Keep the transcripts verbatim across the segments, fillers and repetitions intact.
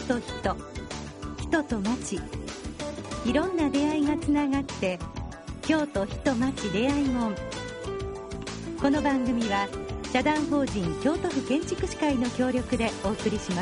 と人、人と町、いろんな出会いがつながって京都人町出会いもん。この番組は社団法人京都府建築士会の協力でお送りします。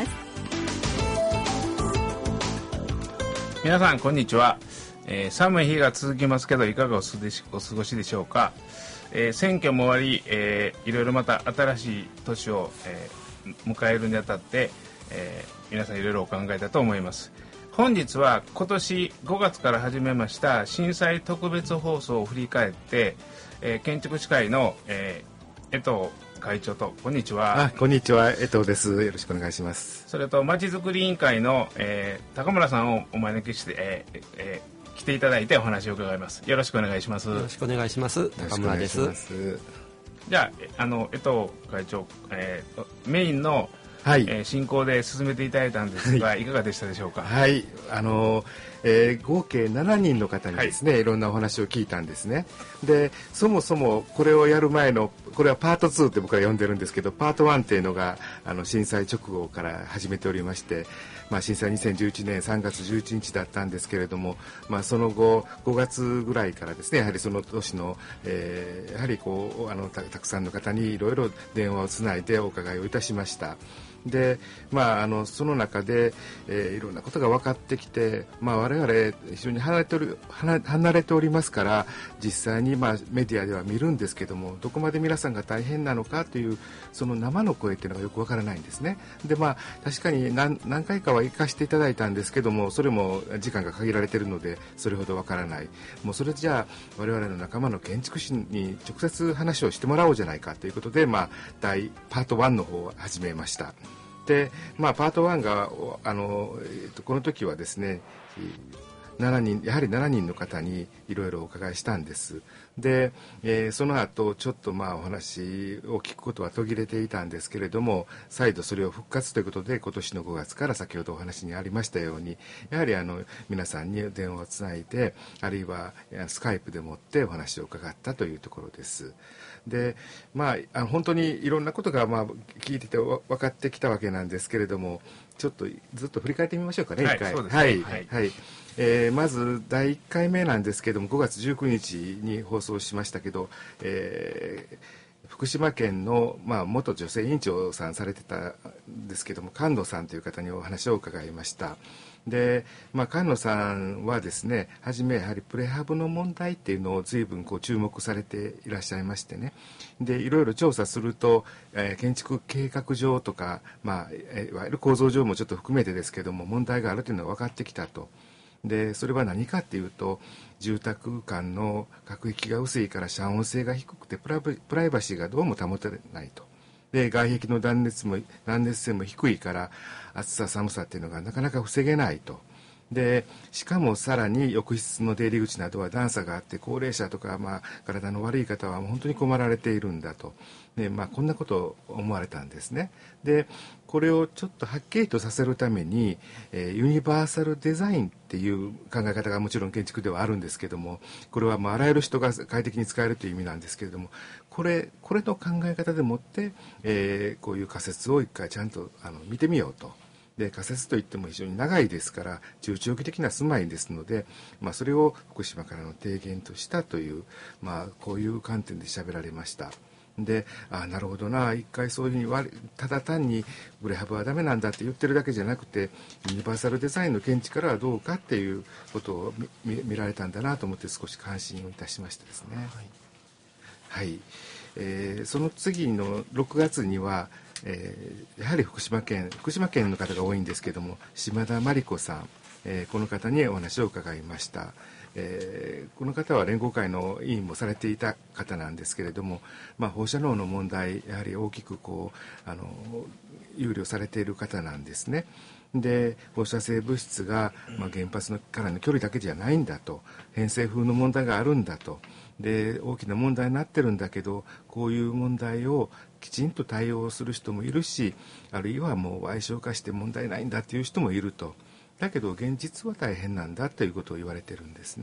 皆さんこんにちは、えー、寒い日が続きますけどいかがお過ごしでしょうか。えー、選挙も終わり、えー、いろいろまた新しい年を、えー、迎えるにあたって、えー、皆さんいろいろお考えだと思います。本日は今年ごがつから始めました震災特別放送を振り返って、えー、建築士会の、えー、江藤会長と、こんにちは。 あ、こんにちは、江藤です。よろしくお願いします。 それとまちづくり委員会の、えー、高村さんをお招きして、えーえー、来ていただいてお話を伺います。よろしくお願いします。 よろしくお願いします。高村です。 じゃあ、あの江藤会長、えー、メインの、 はいえー、進行で進めていただいたんですが、はい、いかがでしたでしょうか。 はい、あのえー、合計しちにんの方にですね、はい、いろんなお話を聞いたんですね。で、そもそもこれをやる前の、これはパートツーって僕は呼んでるんですけど、パートワンっていうのがあの震災直後から始めておりまして、まあ、震災にせんじゅういちねんさんがつじゅういちにちだったんですけれども、まあ、その後ごがつぐらいからですね、やはりその年の、えー、やはりこうあの た, たくさんの方にいろいろ電話をつないでお伺いをいたしました。で、まあ、あのその中で、えー、いろんなことが分かってきて、まあ、我々非常に離れており、離、離れておりますから、実際に、まあ、メディアでは見るんですけども、どこまで皆さんが大変なのかというその生の声っていうのがよく分からないんですね。で、まあ、確かに 何, 何回かは行かせていただいたんですけども、それも時間が限られているのでそれほど分からない。もうそれじゃあ我々の仲間の建築士に直接話をしてもらおうじゃないかということで、まあ、第パートワンの方を始めました。で、まあ、パートワンがあの、えー、とこの時はですね、しちにん、やはりしちにんの方にいろいろお伺いしたんです。で、えー、その後ちょっとまあお話を聞くことは途切れていたんですけれども、再度それを復活ということで今年のごがつから先ほどお話にありましたように、やはりあの皆さんに電話をつないで、あるいはスカイプでもってお話を伺ったというところです。で、まあ、あの本当にいろんなことがまあ聞いてて分かってきたわけなんですけれども、ちょっとずっと振り返ってみましょうかね、 はい、 一回。 そうですね。 はい、 はいはい。えー、まずだいいっかいめなんですけども、ごがつじゅうくにちに放送しましたけど、えー、福島県の、まあ、元女性委員長さんされてたんですけども、菅野さんという方にお話を伺いました。で、まあ、菅野さんはですね、はじめやはりプレハブの問題っていうのを随分こう注目されていらっしゃいましてね。で、いろいろ調査すると、えー、建築計画上とか、まあ、いわゆる構造上もちょっと含めてですけども、問題があるというのは分かってきたと。で、それは何かっていうと、住宅間の隔壁が薄いから遮音性が低くてプラプライバシーがどうも保てないと。で、外壁の断熱も断熱性も低いから暑さ寒さっていうのがなかなか防げないと。で、しかもさらに浴室の出入り口などは段差があって、高齢者とか、まあ、体の悪い方は本当に困られているんだと。で、まあ、こんなことを思われたんですね。で、これをちょっとはっきりとさせるために、えー、ユニバーサルデザインっていう考え方がもちろん建築ではあるんですけども、これはまああらゆる人が快適に使えるという意味なんですけれども、これ、これの考え方でもって、えー、こういう仮説を一回ちゃんとあの見てみようと。で、仮説といっても非常に長いですから中長期的な住まいですので、まあ、それを福島からの提言としたという、まあ、こういう観点で喋られました。で、あ、なるほどな、一回そういうふうにただ単にプレハブはダメなんだって言ってるだけじゃなくて、ユニバーサルデザインの見地からはどうかっていうことを 見, 見られたんだなと思って少し関心をいたしましたですね。はい、はい。えー、その次のろくがつには、えー、やはり福島県福島県の方が多いんですけども、島田真理子さん、えー、この方にお話を伺いました。えー、この方は連合会の委員もされていた方なんですけれども、まあ、放射能の問題やはり大きくこうあの憂慮されている方なんですね。で、放射性物質が、まあ、原発のからの距離だけじゃないんだと、偏西風の問題があるんだと、で大きな問題になってるんだけど、こういう問題をきちんと対応する人もいるし、あるいはもう矮小化して問題ないんだっていう人もいると。だけど現実は大変なんだということを言われてるんですね。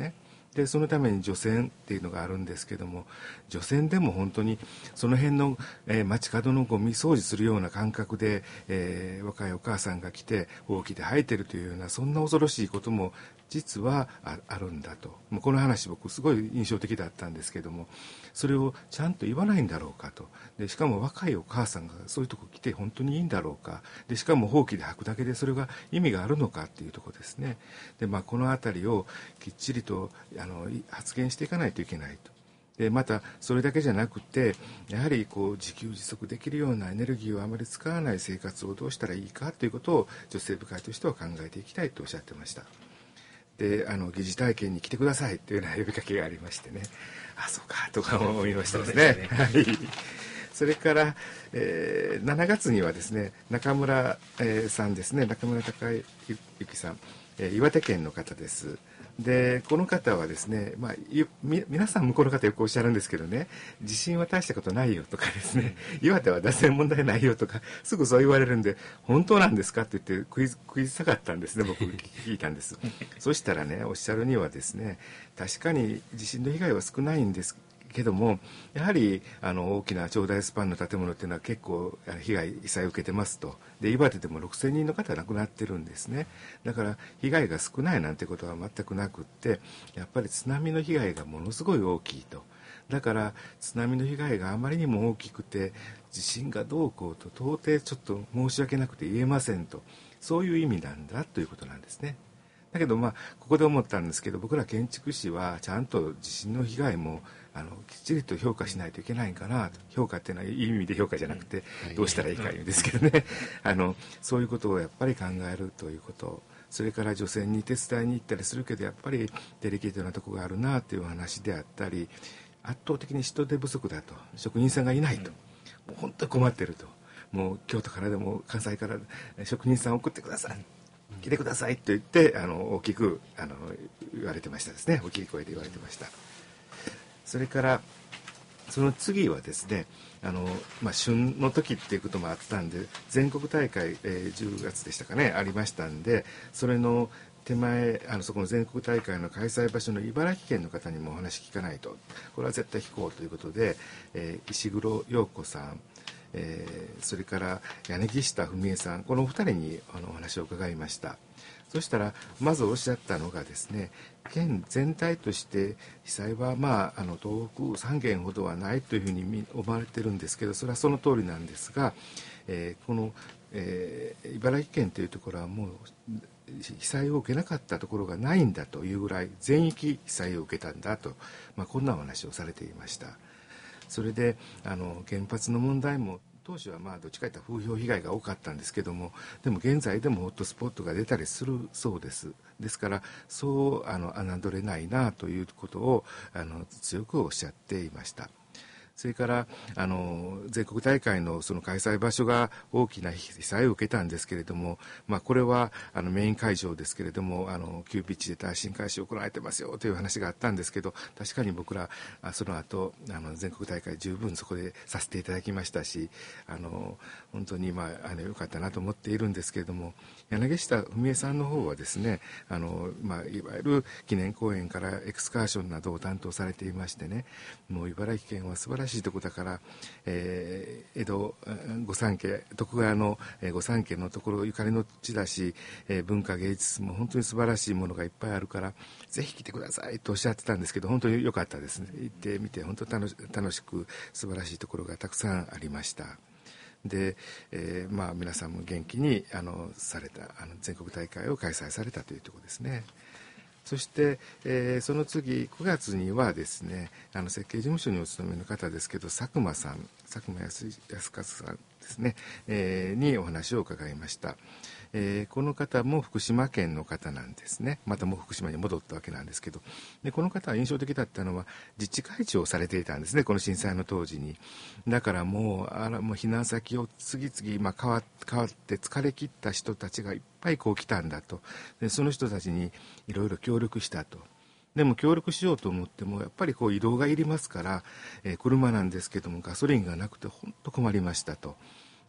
でそのために除染っていうのがあるんですけども、除染でも本当にその辺の、えー、街角のゴミ掃除するような感覚で、えー、若いお母さんが来てほうきで吐いてるというような、そんな恐ろしいことも実は あ, あるんだと。もうこの話僕すごい印象的だったんですけども、それをちゃんと言わないんだろうかと。でしかも若いお母さんがそういうとこ来て本当にいいんだろうか。でしかもほうきで吐くだけでそれが意味があるのかっていうところですね。で、まあ、このあたりをきっちりとあの発言していかないといけないと。でまたそれだけじゃなくて、やはりこう自給自足できるようなエネルギーをあまり使わない生活をどうしたらいいかということを女性部会としては考えていきたいとおっしゃってました。であの疑似体験に来てくださいというような呼びかけがありましてね、あそうかとか思いましたですね。はい。それから、えー、しちがつにはですね、中村、えー、さんですね、中村孝之さん、えー、岩手県の方です。でこの方はですね、まあ、み皆さん向こうの方よくおっしゃるんですけどね、地震は大したことないよとかですね、岩手は脱線問題ないよとかすぐそう言われるんで、本当なんですかって言ってクイズクイズたかったんですね。僕聞いたんですそしたらね、おっしゃるにはですね、確かに地震の被害は少ないんですけども、やはりあの大きな長大スパンの建物っていうのは結構被害被災を受けてますと。で岩手でもろくせんにんの方が亡くなってるんですね。だから被害が少ないなんてことは全くなくって、やっぱり津波の被害がものすごい大きいと。だから津波の被害があまりにも大きくて地震がどうこうと到底ちょっと申し訳なくて言えませんと、そういう意味なんだということなんですね。だけどまあここで思ったんですけど、僕ら建築士はちゃんと地震の被害もあのきっちりと評価しないといけないかなと。評価っていうのはいい意味で評価じゃなくて、どうしたらいいか言うんですけどねあのそういうことをやっぱり考えるということ、それから除染に手伝いに行ったりするけど、やっぱりデリケートなとこがあるなという話であったり、圧倒的に人手不足だと、職人さんがいないと、もう本当に困ってると、もう京都からでも関西から職人さん送ってください、来てくださいと言ってあの大きくあの言われてましたですね。大きい声で言われてました。それからその次はですね、あの、まあ、旬の時っていうこともあったんで、全国大会、えー、じゅうがつでしたかね、ありましたんで、それの手前、あのそこの全国大会の開催場所の茨城県の方にもお話聞かないと、これは絶対聞こうということで、えー、石黒陽子さん、えー、それから柳下文江さん、このお二人にあのお話を伺いました。そしたらまずおっしゃったのがですね、県全体として被災は、まあ、あの東北さんけんほどはないというふうに思われてるんですけど、それはその通りなんですが、えー、この、えー、茨城県というところはもう被災を受けなかったところがないんだというぐらい全域被災を受けたんだと、まあ、こんなお話をされていました。それであの原発の問題も当初はまあどっちかというと風評被害が多かったんですけども、でも現在でもホットスポットが出たりするそうです。ですからそうあの侮れないなということをあの強くおっしゃっていました。それからあの全国大会のその開催場所が大きな被災を受けたんですけれども、まあ、これはあのメイン会場ですけれども、あの急ピッチで耐震改修を行われてますよという話があったんですけど、確かに僕らその後あの全国大会十分そこでさせていただきましたし、あの本当にまああの良かったなと思っているんですけれども、柳下文江さんの方はですね、あの、まあ、いわゆる記念公園からエクスカーションなどを担当されていましてね、もう茨城県は素晴らしいところだから、えー、江戸御三家徳川の御三家のところゆかりの地だし、えー、文化芸術も本当に素晴らしいものがいっぱいあるからぜひ来てくださいとおっしゃってたんですけど、本当に良かったですね。行ってみて本当に楽し、楽しく素晴らしいところがたくさんありました。で、えー、まあ皆さんも元気にあのされたあの全国大会を開催されたというところですね。そして、えー、その次くがつにはですね、あの設計事務所にお勤めの方ですけど佐久間さん佐久間康和さんですね、えー、にお話を伺いました。えー、この方も福島県の方なんですね。またもう福島に戻ったわけなんですけど、でこの方は印象的だったのは自治会長をされていたんですね、この震災の当時に。だからもうあらもう避難先を次々、まあ、変わ変わって疲れ切った人たちがいっぱいこう来たんだと。でその人たちにいろいろ協力したと。でも協力しようと思ってもやっぱりこう移動がいりますから、えー、車なんですけどもガソリンがなくて本当困りましたと。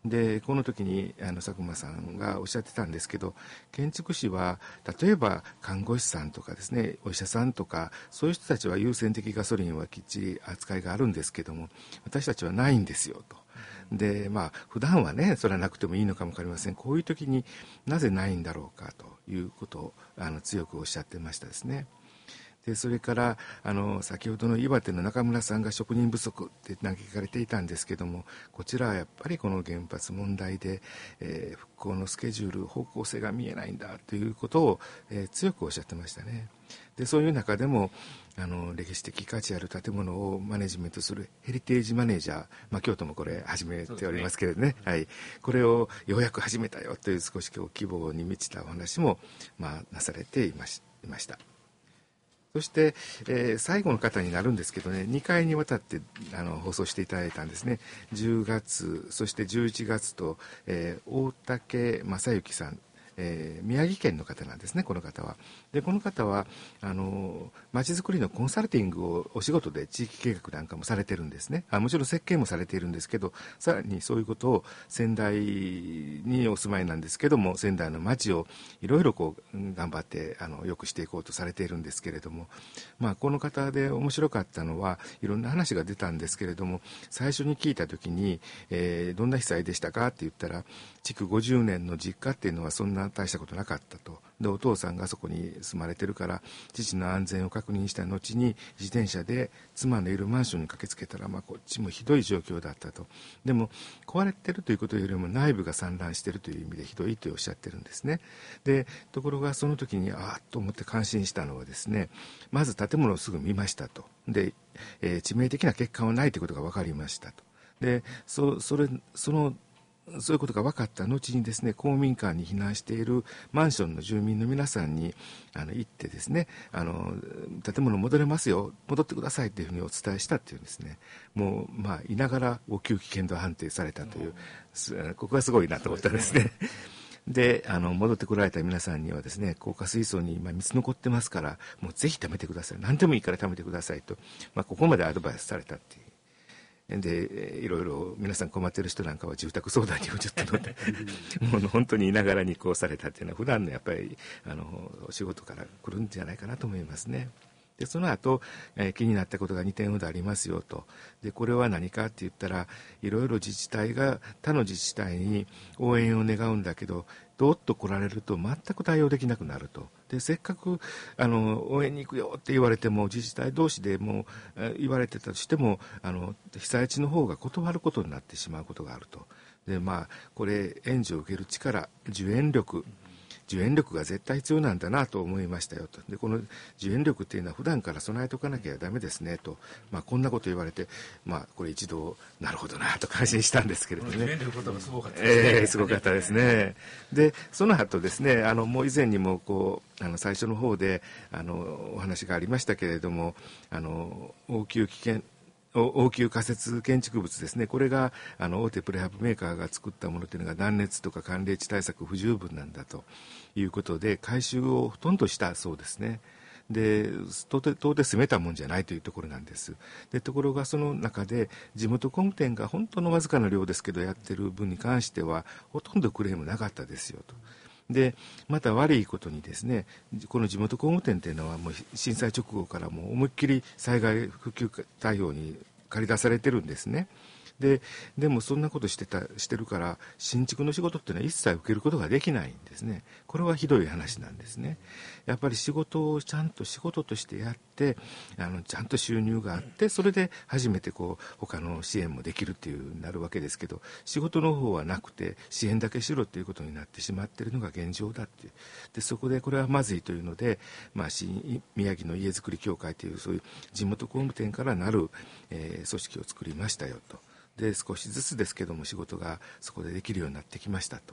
でこの時にあの佐久間さんがおっしゃってたんですけど、建築士は例えば看護師さんとかですね、お医者さんとかそういう人たちは優先的ガソリンはきっちり扱いがあるんですけども、私たちはないんですよと。でまあ普段はねそれはなくてもいいのかも分かりません。こういう時になぜないんだろうかということをあの強くおっしゃってましたですね。でそれからあの先ほどの岩手の中村さんが職人不足って嘆かれていたんですけども、こちらはやっぱりこの原発問題で、えー、復興のスケジュール方向性が見えないんだということを、えー、強くおっしゃってましたね。でそういう中でもあの歴史的価値ある建物をマネジメントするヘリテージマネージャー、まあ、京都もこれ始めておりますけれどね、はい、これをようやく始めたよという少し希望に満ちたお話も、まあ、なされていまし、いました。そして、えー、最後の方になるんですけどね、にかいにわたってあの放送していただいたんですね。じゅうがつそしてじゅういちがつと、えー、大竹正幸さん、えー、宮城県の方なんですね、この方は。でこの方はあの町づくりのコンサルティングをお仕事で地域計画なんかもされてるんですね。あもちろん設計もされているんですけど、さらにそういうことを仙台にお住まいなんですけども、仙台の町をいろいろこう頑張ってあの良くしていこうとされているんですけれども、まあ、この方で面白かったのはいろんな話が出たんですけれども、最初に聞いた時に、えー、どんな被災でしたかって言ったら、築ごじゅうねんの実家っていうのはそんな大したことなかったと。でお父さんがそこに住まれてるから父の安全を確認した後に自転車で妻のいるマンションに駆けつけたら、まあ、こっちもひどい状況だったと。でも壊れてるということよりも内部が散乱しているという意味でひどいとおっしゃってるんですね。でところがその時にああと思って感心したのはですね、まず建物をすぐ見ましたと。で、えー、致命的な欠陥はないということが分かりましたと。で そ, それそのそういうことが分かった後にですね、公民館に避難しているマンションの住民の皆さんにあの行ってですね、あの建物戻れますよ、戻ってくださいというふうにお伝えしたっていうんですね。もうまあいながら応急危険度判定されたという、ここがすごいなと思ったんですね。であの戻ってこられた皆さんにはですね、高架水槽に今水残ってますからもうぜひ貯めてください、何でもいいから貯めてくださいと、まあ、ここまでアドバイスされたっていう。でいろいろ皆さん困ってる人なんかは住宅相談にもちょっと乗ってもう本当にいながらにこうされたっていうのは普段のやっぱりあのお仕事から来るんじゃないかなと思いますね。でその後、えー、気になったことがにてんほどありますよと。でこれは何かって言ったら、いろいろ自治体が他の自治体に応援を願うんだけどどっと来られると全く対応できなくなると。でせっかくあの応援に行くよって言われても、自治体同士でもう言われてたとしてもあの被災地の方が断ることになってしまうことがあると。でまあこれ援助を受ける力、受援力受援力が絶対必要なんだなと思いましたよと。でこの受援力っていうのは普段から備えておかなきゃダメですねと、まあ、こんなこと言われて、まあ、これ一度なるほどなと感心したんですけれどね。 受援力ことがすごかったですね。 えー、すごかったですね。でその後ですね、あのもう以前にもこうあの最初の方であのお話がありましたけれども、あの応急危険応急仮設建築物ですね、これがあの大手プレハブメーカーが作ったものというのが断熱とか寒冷地対策不十分なんだということで改修をほとんどしたそうですね。で到底到底住めたもんじゃないというところなんです。でところがその中で地元工務店が本当のわずかな量ですけどやってる分に関してはほとんどクレームなかったですよと。でまた悪いことにですね、この地元工務店というのはもう震災直後からもう思いっきり災害復旧対応に駆り出されてるんですね。で, でもそんなことしてたしてるから新築の仕事っていうのは一切受けることができないんですね。これはひどい話なんですね。やっぱり仕事をちゃんと仕事としてやってあのちゃんと収入があって、それで初めてこう他の支援もできるっていうなるわけですけど、仕事の方はなくて支援だけしろっていうことになってしまっているのが現状だっていう。でそこでこれはまずいというので、まあ、宮城の家づくり協会というそういう地元工務店からなる、えー、組織を作りましたよと。で少しずつですけども仕事がそこでできるようになってきましたと。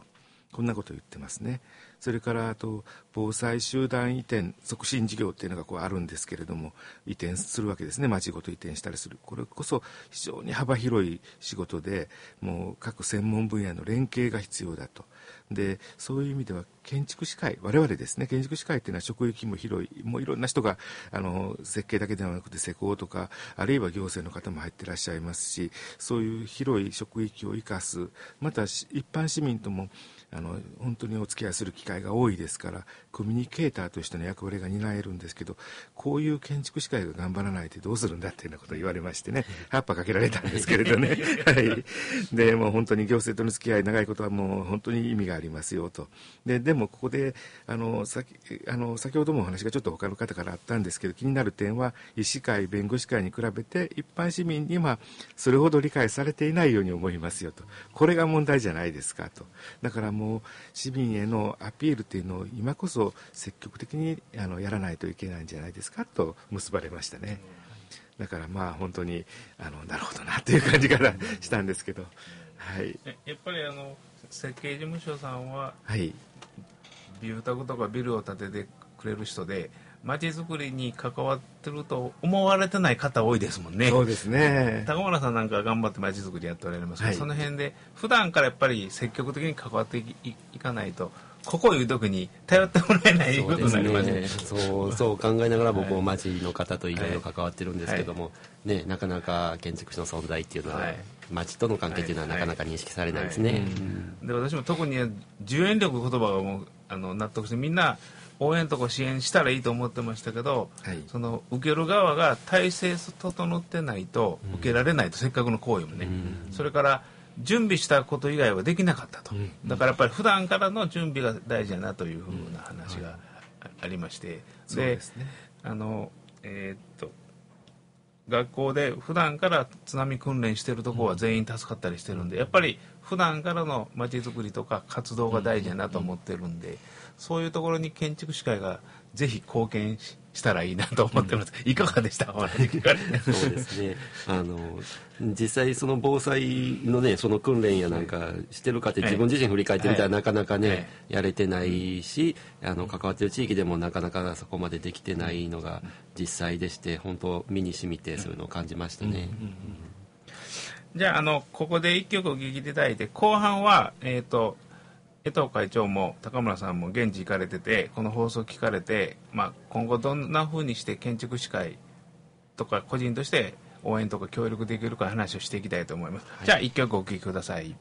こんなことを言ってますね。それからあと防災集団移転促進事業っていうのがこうあるんですけれども、移転するわけですね。町ごと移転したりする。これこそ非常に幅広い仕事で、もう各専門分野の連携が必要だと。でそういう意味では建築士会、我々ですね、建築士会っていうのは職域も広い、もういろんな人があの設計だけではなくて施工とか、あるいは行政の方も入ってらっしゃいますし、そういう広い職域を生かす、また一般市民ともあの本当にお付き合いする機会が多いですから、コミュニケーターとしての役割が担えるんですけど、こういう建築士会が頑張らないでどうするんだっていうようなことを言われましてね、葉っぱかけられたんですけれどねはい、でもう本当に行政との付き合い長いことはもう本当に意味がありますよと。ででもここであの先あの先ほどもお話がちょっと他の方からあったんですけど、気になる点は医師会弁護士会に比べて一般市民にはそれほど理解されていないように思いますよと。これが問題じゃないですかと。だからもう市民へのアピールというのを今こそ積極的にあのやらないといけないんじゃないですかと結ばれましたね。だからまあ本当にあのなるほどなという感じからしたんですけど、はい、 やっぱりあの設計事務所さんは、 はい、 住宅とかビルを建ててくれる人で街づくりに関わってると思われてない方多いですもんね。 そうですね。 高村さんなんか頑張って街づくりやっておられますけど、はい、その辺で普段からやっぱり積極的に関わってい い, いかないと、ここいう時に頼ってもらえないことになりますね。 そうそう考えながら僕も町の方といろいろ関わってるんですけども、はいはい、ね、なかなか建築士の存在っていうのは、はい、町との関係っていうのはなかなか認識されないですね。 で私も特に従援力言葉がもうあの納得して、みんな応援とか支援したらいいと思ってましたけど、はい、その受ける側が体制整ってないと受けられないと、うん、せっかくの行為もね、うん、それから準備したこと以外はできなかったと、うん、だからやっぱり普段からの準備が大事だなというふうな話がありまして、うん、で、ね、あのえー、っと学校で普段から津波訓練してるところは全員助かったりしてるんで、やっぱり普段からの街づくりとか活動が大事だなと思ってるんで、そういうところに建築士会がぜひ貢献 し, したらいいなと思ってます、うん、いかがでしたお話聞かれて。 そうですね、あの実際その防災のねその訓練やなんかしてるかって自分自身振り返ってみたらなかなかね、はい、やれてないし、あの関わってる地域でもなかなかそこまでできてないのが実際でして、本当身に染みてそういうのを感じましたね。うんうんうん、 じゃあ、あのここで一曲お聴きいただいて、後半はえっ、ー、と江藤会長も高村さんも現地行かれてて、この放送聞かれて、まあ、今後どんな風にして建築士会とか個人として応援とか協力できるか話をしていきたいと思います、はい、じゃあ一曲お聴きください。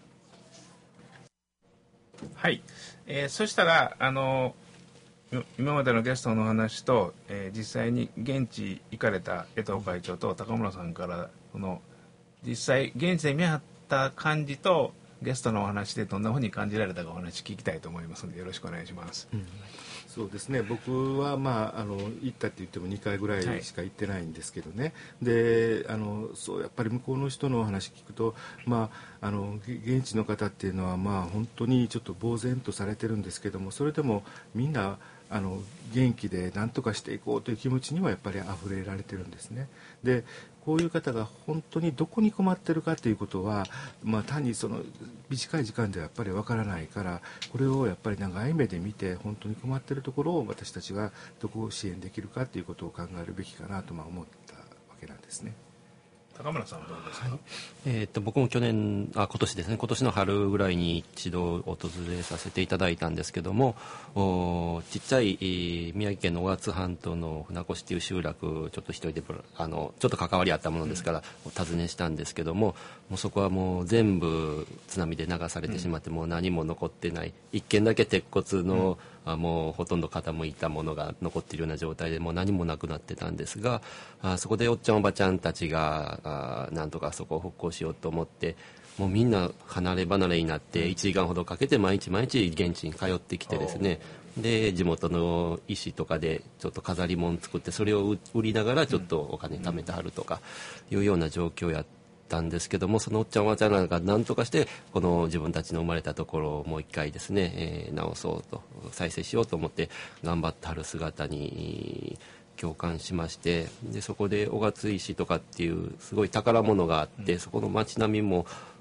はい、えー、そしたらあの今までのゲストの話と、えー、実際に現地行かれた江藤会長と高村さんからこの実際現地で見張った感じとゲストのお話でどんなふうに感じられたかお話聞きたいと思いますのでよろしくお願いします。うん、 そうですね、僕は、まあ、あの行ったって言ってもにかいぐらいしか行ってないんですけどね、はい、であのそうやっぱり向こうの人のお話聞くと、まあ、あの現地の方っていうのは、まあ、本当にちょっと呆然とされてるんですけども、それでもみんなあの元気で何とかしていこうという気持ちにはやっぱり溢れられてるんですね。でこういう方が本当にどこに困ってるかということは、まあ、単にその短い時間ではやっぱりわからないから、これをやっぱり長い目で見て本当に困ってるところを私たちがどこを支援できるかということを考えるべきかなとまあ思ったわけなんですね。 高村さんはどうですか。はい、 えー、っと僕も去年あ今年ですね今年の春ぐらいに一度訪れさせていただいたんですけども、おちっちゃい、えー、宮城県の小勝半島の船越っていう集落、ちょっと一人であのちょっと関わりあったものですから、うん、お訪ねしたんですけども、もうそこはもう全部津波で流されてしまって、うん、もう何も残ってない、一軒だけ鉄骨の、うん、あもうほとんど傾いたものが残っているような状態で、もう何もなくなってたんですが、あそこでおっちゃんおばちゃんたちがあなんとかそこを復興しようと思って、もうみんな離れ離れになっていちじかんほどかけて毎日毎日現地に通ってきてですね、で地元の石とかでちょっと飾り物作って、それを売りながらちょっとお金貯めてはるとかいうような状況やったんですけども、そのおっちゃんおばちゃんなんか何とかしてこの自分たちの生まれたところをもう一回ですね、えー、直そうと再生しようと思って頑張ってはる姿に共感しまして、でそこで雄勝石とかっていうすごい宝物があって、そこの街並みも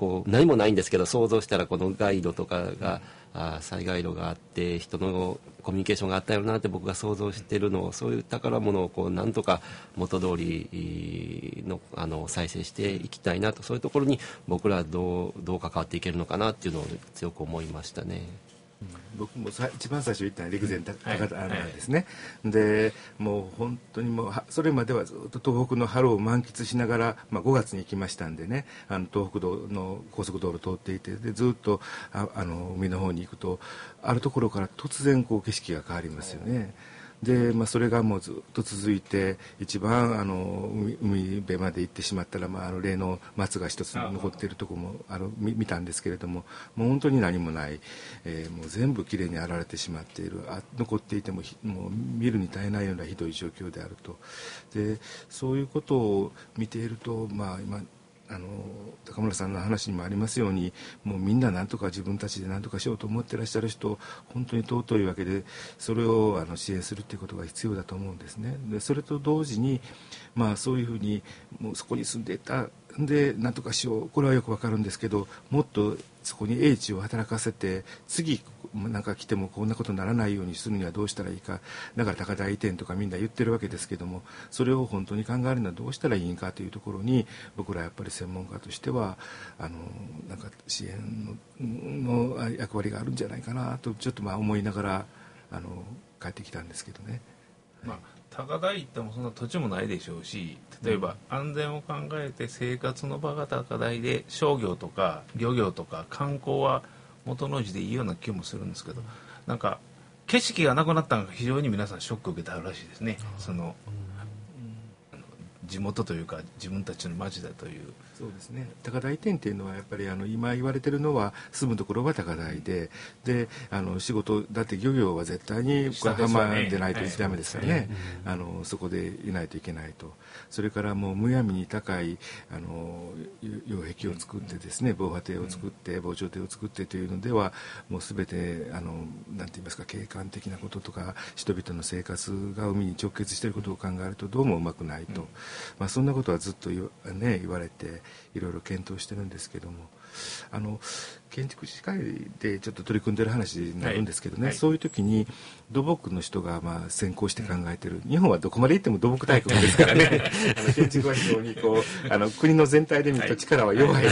こう何もないんですけど想像したらこのガイドとかが、うん、あ災害路があって人のコミュニケーションがあったよなって僕が想像してるのをそういう宝物をこうなんとか元通りのあの再生していきたいなとそういうところに僕らはどう、どう関わっていけるのかなっていうのを強く思いましたね。 僕もさ一番最初言ったのは陸前高田なんですね、はい、でもう本当にもうそれまではずっと東北の春を満喫しながら、まあ、ごがつに行きましたんでねあの東北道の高速道路を通っていてでずっとああの海の方に行くとあるところから突然こう景色が変わりますよね。で、まあ、それがもうずっと続いて一番あの 海, 海辺まで行ってしまったら、まあ、あの例の松が一つ残っているところもあの 見, 見たんですけれどももう本当に何もない、えー、もう全部きれいに洗われてしまっているあ残っていてももう見るに耐えないようなひどい状況であるとでそういうことを見ていると、まあ、今あの高村さんの話にもありますようにもうみんな何とか自分たちで何とかしようと思ってらっしゃる人本当に尊いわけでそれをあの支援するっていうことが必要だと思うんですね。でそれと同時に、まあ、そういうふうにもうそこに住んでいたんで何とかしようこれはよくわかるんですけどもっとそこに英知を働かせて次なんか来てもこんなことにならないようにするにはどうしたらいいかだから高台移転とかみんな言ってるわけですけどもそれを本当に考えるのはどうしたらいいんかというところに僕らやっぱり専門家としてはあのなんか支援 の, の役割があるんじゃないかなとちょっとまあ思いながらあの帰ってきたんですけどね。 まあ高台行ってもそんな土地もないでしょうし例えば安全を考えて生活の場が高台で商業とか漁業とか観光は元の字でいいような気もするんですけどなんか景色がなくなったのが非常に皆さんショックを受けたらしいですね。その地元というか自分たちの町だというそうですね高台移転っていうのはやっぱりあの今言われてるのは住むところは高台でであの仕事だって漁業は絶対に横浜でないとダメですからね、はい、あのそこでいないといけないとそれからもうむやみに高いあの擁壁を作ってですね防波堤を作って防潮堤を作ってというのではもう全てあのなんて言いますか景観的なこととか人々の生活が海に直結していることを考えるとどうもうまくないと、うんまあ、そんなことはずっと言わ、ね、言われていろいろ検討してるんですけどもあの建築士会でちょっと取り組んでる話になるんですけどね、はいはい、そういう時に土木の人がまあ先行して考えてる、うん、日本はどこまで行っても土木大国ですからねあの建築は非常にこうあの国の全体で見ると力は弱い、はい、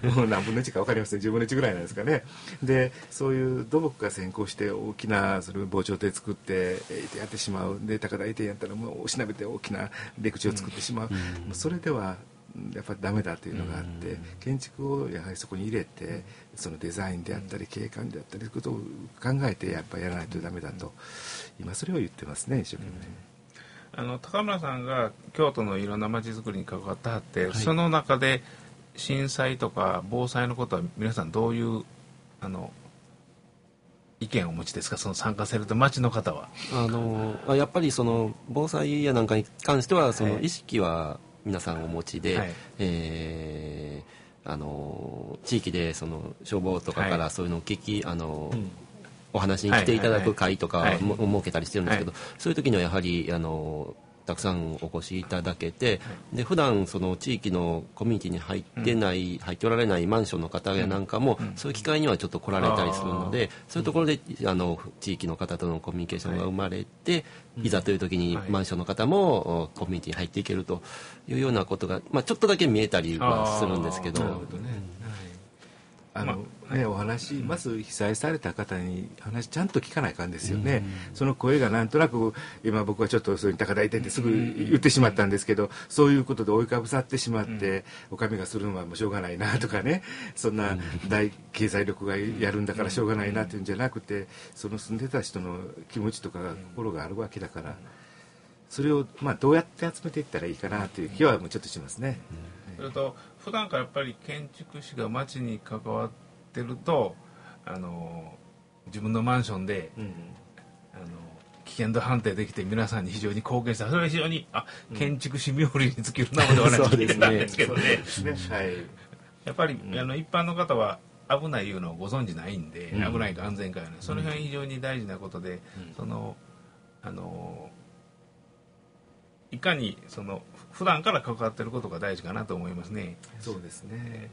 もう何分のいちか分かりませんじゅうぶんのいちぐらいなんですかね。でそういう土木が先行して大きなそれ防潮堤作ってやってしまうで高台移転やったらもうおしなべて大きな陸地を作ってしまう、うん、もうそれではやっぱりダメだというのがあって建築をやはりそこに入れてそのデザインであったり景観であったりということを考えてやっぱりやらないとダメだと今それを言ってますね一生懸命。あの高村さんが京都のいろんな街づくりに関わってはって、はい、その中で震災とか防災のことは皆さんどういうあの意見をお持ちですかその参加された町の方は。 あのやっぱりその防災やなんかに関してはその意識は皆さんお持ちで、はい、えー、あの地域でその消防とかからそういうのを聞き、はい、あの、うん、お話に来ていただく会とかも設けたりしてるんですけど、はい、そういう時にはやはりあのたくさんお越しいただけて、で普段その地域のコミュニティに入ってない、うん、入っておられないマンションの方やなんかも、うん、そういう機会にはちょっと来られたりするので、そういうところであの地域の方とのコミュニケーションが生まれて、はい、いざという時にマンションの方もコミュニティに入っていけるというようなことが、まあ、ちょっとだけ見えたりはするんですけど。なるほどね。 あのね、お話まず被災された方に話ちゃんと聞かないかんですよね、うん、その声がなんとなく今僕はちょっとそういう高台移転ってすぐ言ってしまったんですけどそういうことで追いかぶさってしまって、うん、お上がするのはもうしょうがないなとかねそんな大経済力がやるんだからしょうがないなっていうんじゃなくてその住んでた人の気持ちとか心があるわけだからそれをまあどうやって集めていったらいいかなという気はもうちょっとしますね、 うん、それと普段からやっぱり建築士が町に関わってるとあの自分のマンションで、うん、あの危険度判定できて皆さんに非常に貢献したそれは非常にあ、うん、建築士冥利に尽きるなのではないかと聞いてたんですけどねやっぱり、うん、あの一般の方は危ないいうのをご存じないんで、うん、危ないか安全かいうのその辺非常に大事なことで、うん、そのあのいかにその普段から関わっていることが大事かなと思いますね。 そうですね。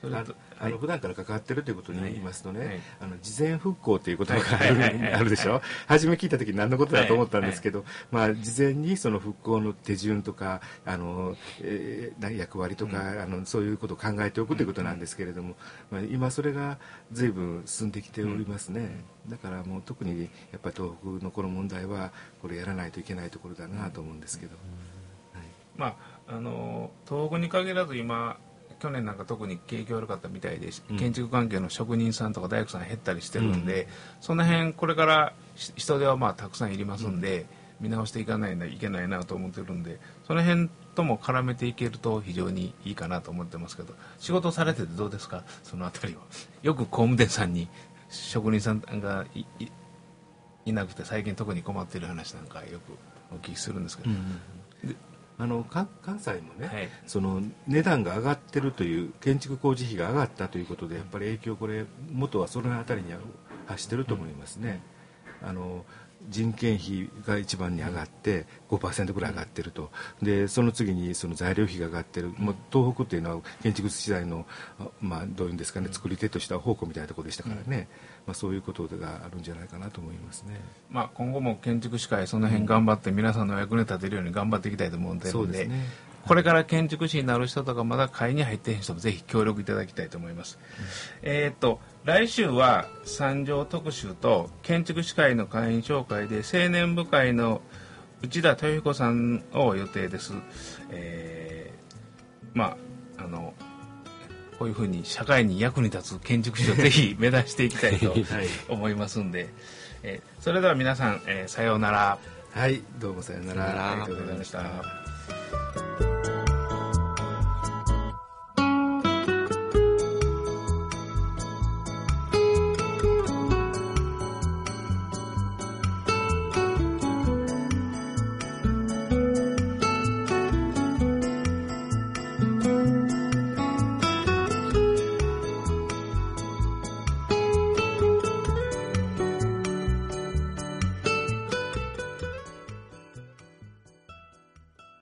それとあの普段から関わってるということに言いますとね、 はい、 あの事前復興という言葉がある、 はいはいはいはい、 あるでしょ、はい、初め聞いた時何のことだと思ったんですけど、はいはい、まあ、事前にその復興の手順とかあの、えー、役割とか、うん、あのそういうことを考えておくということなんですけれども、まあ、今それが随分進んできておりますね、うん、だからもう特にやっぱり東北のこの問題はこれやらないといけないところだなと思うんですけど、 うん、はい、まあ、あの東北に限らず今去年なんか特に景気悪かったみたいで、うん、建築関係の職人さんとか大工さん減ったりしてるんで、うん、その辺これから人手はまあたくさんいりますんで、うん、見直していかないといけないなと思ってるんで、その辺とも絡めていけると非常にいいかなと思ってますけど、仕事されててどうですか、そのあたりは。よく工務店さんに職人さんが い, い, いなくて最近特に困っている話なんかよくお聞きするんですけど、うん、であの関西もね、 はい、 その値段が上がってるという、建築工事費が上がったということでやっぱり影響、これ元はそのあたりに発してると思いますね、うん、あの人件費が一番に上がって ごパーセント ぐらい上がってると、でその次にその材料費が上がってる、もう東北っていうのは建築資材の、まあ、どういうんですかね、作り手としては宝庫みたいなところでしたからね、まあ、そういうことがあるんじゃないかなと思いますね、 まあ、今後も建築士会その辺頑張って皆さんの役に立てるように頑張っていきたいと思うんで、 そうですね、 これから建築士になる人とかまだ会に入っている人もぜひ協力いただきたいと思います、うん、えー、っと来週は三条特集と建築士会の会員紹介で青年部会の内田豊彦さんを予定です、えー、まああのこういうふうに社会に役に立つ建築士をぜひ目指していきたいと思いますんで、えー、それでは皆さん、えー、さようなら。 はい、どうもさようなら。 ありがとうございました。